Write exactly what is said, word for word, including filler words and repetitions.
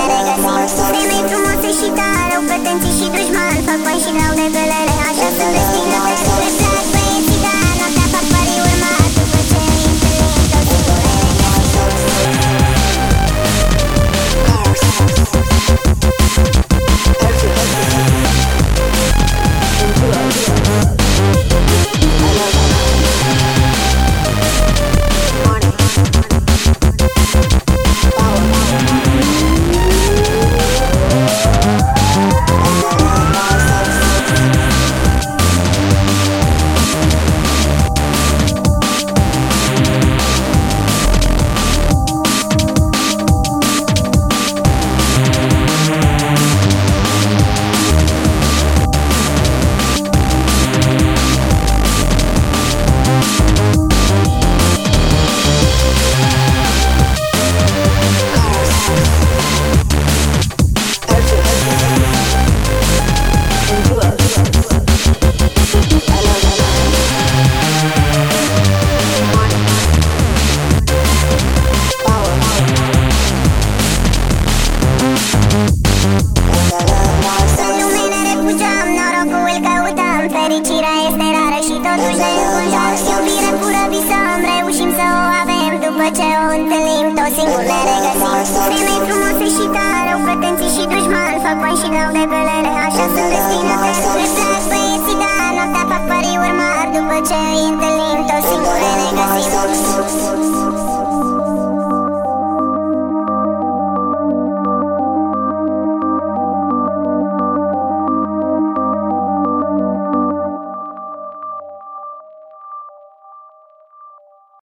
ne regăsim. Femei frumoase și tare, pretenții și dușmani, fac bani și n-au de gălere, așa sunt destinate. Le plac băieții, dar noaptea fac pari urmat, după ce îi întâlnim toți singure ne fericirea este rară și totuși ne înconjoară. Iubire pură visăm, reușim să o avem, după ce o întâlnim toți singuri ne regăsim. Femei frumoase și tare, au pretenții și dușmani, fac bani și n-au de gălere, așa sunt destinate. Le plac băieții, dar noaptea fac pari urmari, după ce îi întâlnim toți singuri ne regăsim.